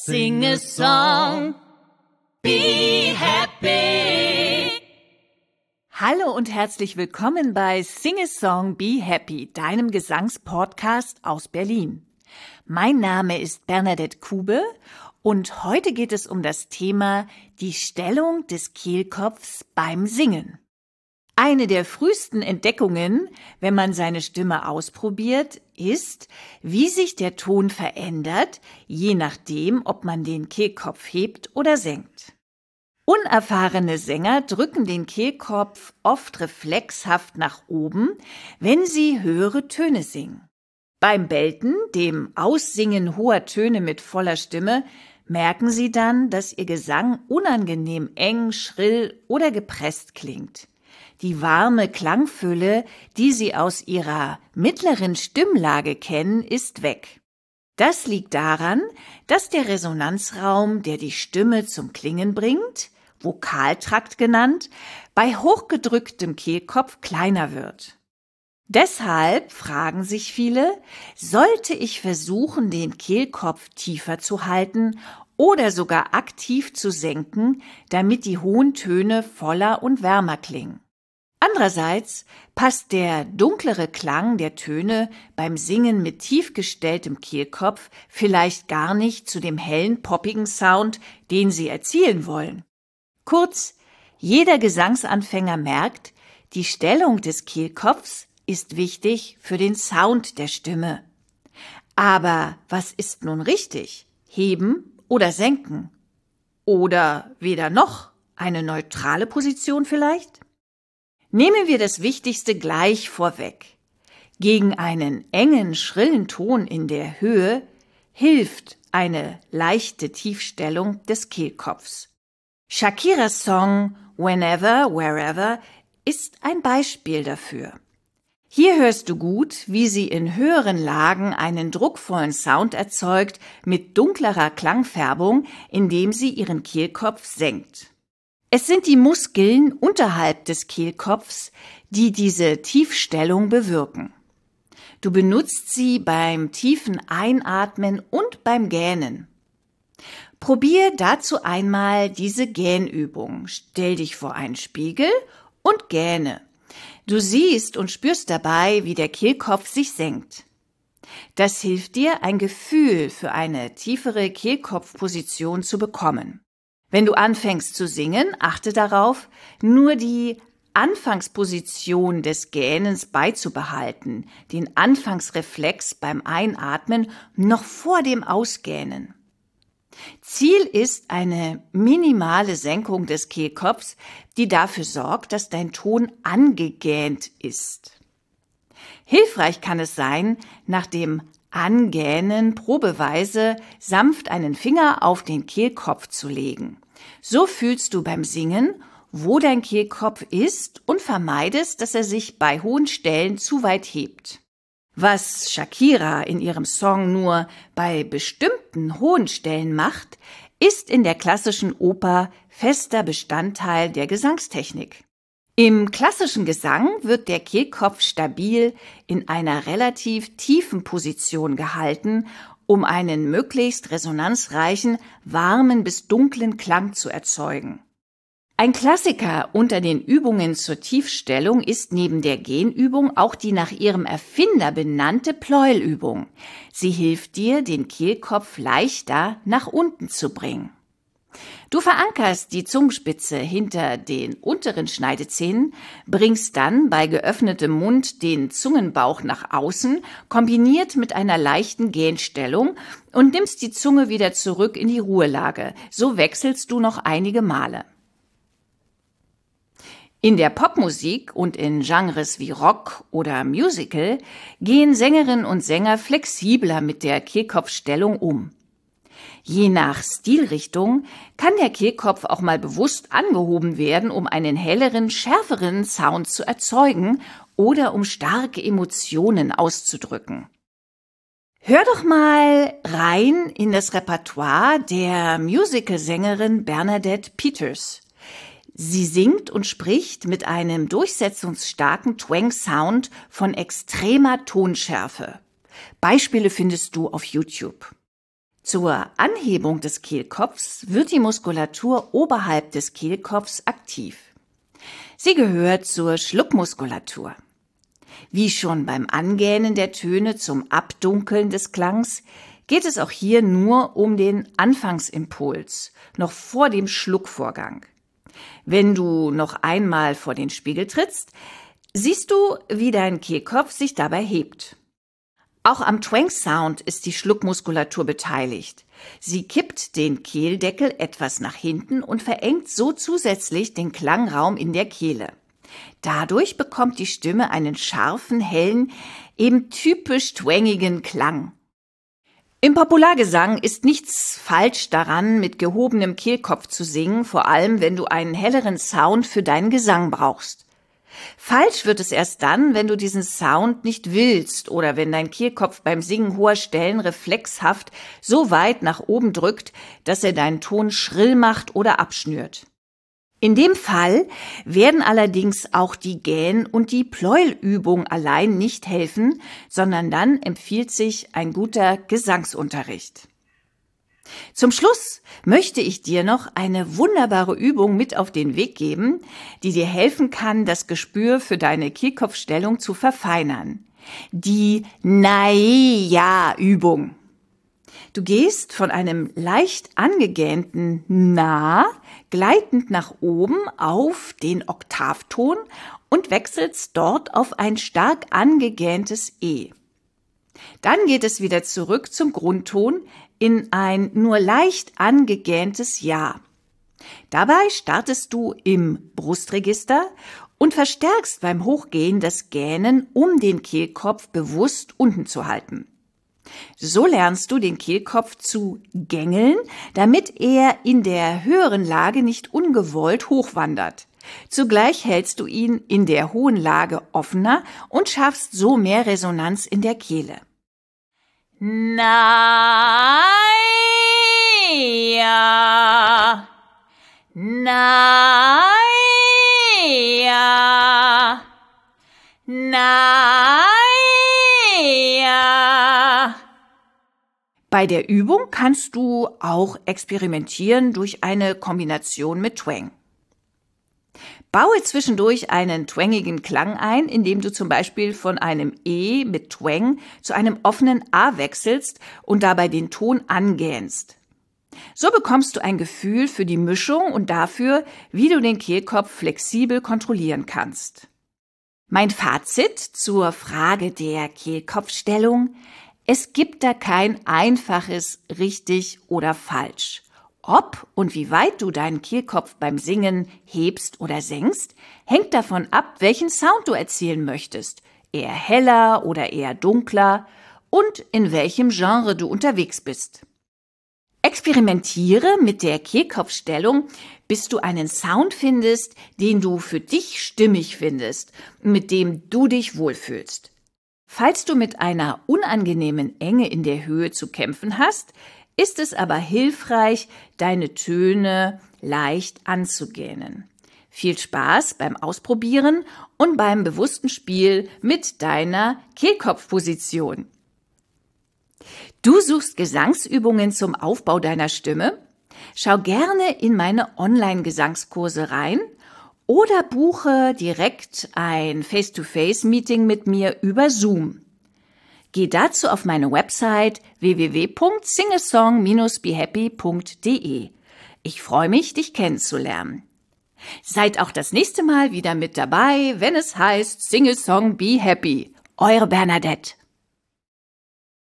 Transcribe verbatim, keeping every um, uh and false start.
Sing a song, be happy. Hallo und herzlich willkommen bei Sing a Song, Be Happy, deinem Gesangspodcast aus Berlin. Mein Name ist Bernadette Kube und heute geht es um das Thema die Stellung des Kehlkopfs beim Singen. Eine der frühesten Entdeckungen, wenn man seine Stimme ausprobiert, ist, wie sich der Ton verändert, je nachdem, ob man den Kehlkopf hebt oder senkt. Unerfahrene Sänger drücken den Kehlkopf oft reflexhaft nach oben, wenn sie höhere Töne singen. Beim Belten, dem Aussingen hoher Töne mit voller Stimme, merken sie dann, dass ihr Gesang unangenehm eng, schrill oder gepresst klingt. Die warme Klangfülle, die sie aus ihrer mittleren Stimmlage kennen, ist weg. Das liegt daran, dass der Resonanzraum, der die Stimme zum Klingen bringt, Vokaltrakt genannt, bei hochgedrücktem Kehlkopf kleiner wird. Deshalb fragen sich viele, sollte ich versuchen, den Kehlkopf tiefer zu halten oder sogar aktiv zu senken, damit die hohen Töne voller und wärmer klingen. Andererseits passt der dunklere Klang der Töne beim Singen mit tief gestelltem Kehlkopf vielleicht gar nicht zu dem hellen, poppigen Sound, den Sie erzielen wollen. Kurz, jeder Gesangsanfänger merkt, die Stellung des Kehlkopfs ist wichtig für den Sound der Stimme. Aber was ist nun richtig? Heben oder senken? Oder weder noch, eine neutrale Position vielleicht? Nehmen wir das Wichtigste gleich vorweg. Gegen einen engen, schrillen Ton in der Höhe hilft eine leichte Tiefstellung des Kehlkopfs. Shakiras Song Whenever, Wherever ist ein Beispiel dafür. Hier hörst du gut, wie sie in höheren Lagen einen druckvollen Sound erzeugt mit dunklerer Klangfärbung, indem sie ihren Kehlkopf senkt. Es sind die Muskeln unterhalb des Kehlkopfs, die diese Tiefstellung bewirken. Du benutzt sie beim tiefen Einatmen und beim Gähnen. Probier dazu einmal diese Gähnübung. Stell dich vor einen Spiegel und gähne. Du siehst und spürst dabei, wie der Kehlkopf sich senkt. Das hilft dir, ein Gefühl für eine tiefere Kehlkopfposition zu bekommen. Wenn du anfängst zu singen, achte darauf, nur die Anfangsposition des Gähnens beizubehalten, den Anfangsreflex beim Einatmen noch vor dem Ausgähnen. Ziel ist eine minimale Senkung des Kehlkopfs, die dafür sorgt, dass dein Ton angegähnt ist. Hilfreich kann es sein, nach dem Angähnen probeweise sanft einen Finger auf den Kehlkopf zu legen. So fühlst du beim Singen, wo dein Kehlkopf ist und vermeidest, dass er sich bei hohen Stellen zu weit hebt. Was Shakira in ihrem Song nur bei bestimmten hohen Stellen macht, ist in der klassischen Oper fester Bestandteil der Gesangstechnik. Im klassischen Gesang wird der Kehlkopf stabil in einer relativ tiefen Position gehalten, um einen möglichst resonanzreichen, warmen bis dunklen Klang zu erzeugen. Ein Klassiker unter den Übungen zur Tiefstellung ist neben der Gähnübung auch die nach ihrem Erfinder benannte Pleuelübung. Sie hilft dir, den Kehlkopf leichter nach unten zu bringen. Du verankerst die Zungenspitze hinter den unteren Schneidezähnen, bringst dann bei geöffnetem Mund den Zungenbauch nach außen, kombiniert mit einer leichten Gähnstellung und nimmst die Zunge wieder zurück in die Ruhelage. So wechselst du noch einige Male. In der Popmusik und in Genres wie Rock oder Musical gehen Sängerinnen und Sänger flexibler mit der Kehlkopfstellung um. Je nach Stilrichtung kann der Kehlkopf auch mal bewusst angehoben werden, um einen helleren, schärferen Sound zu erzeugen oder um starke Emotionen auszudrücken. Hör doch mal rein in das Repertoire der Musicalsängerin Bernadette Peters. Sie singt und spricht mit einem durchsetzungsstarken Twang-Sound von extremer Tonschärfe. Beispiele findest du auf YouTube. Zur Anhebung des Kehlkopfs wird die Muskulatur oberhalb des Kehlkopfs aktiv. Sie gehört zur Schluckmuskulatur. Wie schon beim Angähnen der Töne zum Abdunkeln des Klangs geht es auch hier nur um den Anfangsimpuls, noch vor dem Schluckvorgang. Wenn du noch einmal vor den Spiegel trittst, siehst du, wie dein Kehlkopf sich dabei hebt. Auch am Twang-Sound ist die Schluckmuskulatur beteiligt. Sie kippt den Kehldeckel etwas nach hinten und verengt so zusätzlich den Klangraum in der Kehle. Dadurch bekommt die Stimme einen scharfen, hellen, eben typisch twangigen Klang. Im Populargesang ist nichts falsch daran, mit gehobenem Kehlkopf zu singen, vor allem wenn du einen helleren Sound für deinen Gesang brauchst. Falsch wird es erst dann, wenn du diesen Sound nicht willst oder wenn dein Kehlkopf beim Singen hoher Stellen reflexhaft so weit nach oben drückt, dass er deinen Ton schrill macht oder abschnürt. In dem Fall werden allerdings auch die Gähn- und die Pleuelübung allein nicht helfen, sondern dann empfiehlt sich ein guter Gesangsunterricht. Zum Schluss möchte ich dir noch eine wunderbare Übung mit auf den Weg geben, die dir helfen kann, das Gespür für deine Kehlkopfstellung zu verfeinern. Die Na-Ja-Übung. Du gehst von einem leicht angegähnten Na gleitend nach oben auf den Oktavton und wechselst dort auf ein stark angegähntes E. Dann geht es wieder zurück zum Grundton in ein nur leicht angegähntes Ja. Dabei startest du im Brustregister und verstärkst beim Hochgehen das Gähnen, um den Kehlkopf bewusst unten zu halten. So lernst du den Kehlkopf zu gängeln, damit er in der höheren Lage nicht ungewollt hochwandert. Zugleich hältst du ihn in der hohen Lage offener und schaffst so mehr Resonanz in der Kehle. Na-Ja, Na-Ja, Na-Ja. Bei der Übung kannst du auch experimentieren durch eine Kombination mit Twang. Baue zwischendurch einen twangigen Klang ein, indem du zum Beispiel von einem E mit Twang zu einem offenen A wechselst und dabei den Ton angähnst. So bekommst du ein Gefühl für die Mischung und dafür, wie du den Kehlkopf flexibel kontrollieren kannst. Mein Fazit zur Frage der Kehlkopfstellung: Es gibt da kein einfaches richtig oder falsch. Ob und wie weit du deinen Kehlkopf beim Singen hebst oder senkst, hängt davon ab, welchen Sound du erzielen möchtest. Eher heller oder eher dunkler und in welchem Genre du unterwegs bist. Experimentiere mit der Kehlkopfstellung, bis du einen Sound findest, den du für dich stimmig findest, mit dem du dich wohlfühlst. Falls du mit einer unangenehmen Enge in der Höhe zu kämpfen hast, ist es aber hilfreich, deine Töne leicht anzugähnen. Viel Spaß beim Ausprobieren und beim bewussten Spiel mit deiner Kehlkopfposition. Du suchst Gesangsübungen zum Aufbau deiner Stimme? Schau gerne in meine Online-Gesangskurse rein oder buche direkt ein Face-to-Face-Meeting mit mir über Zoom. Geh dazu auf meine Website w w w punkt singesong dash be happy punkt d e. Ich freue mich, dich kennenzulernen. Seid auch das nächste Mal wieder mit dabei, wenn es heißt Sing a Song, Be Happy. Eure Bernadette.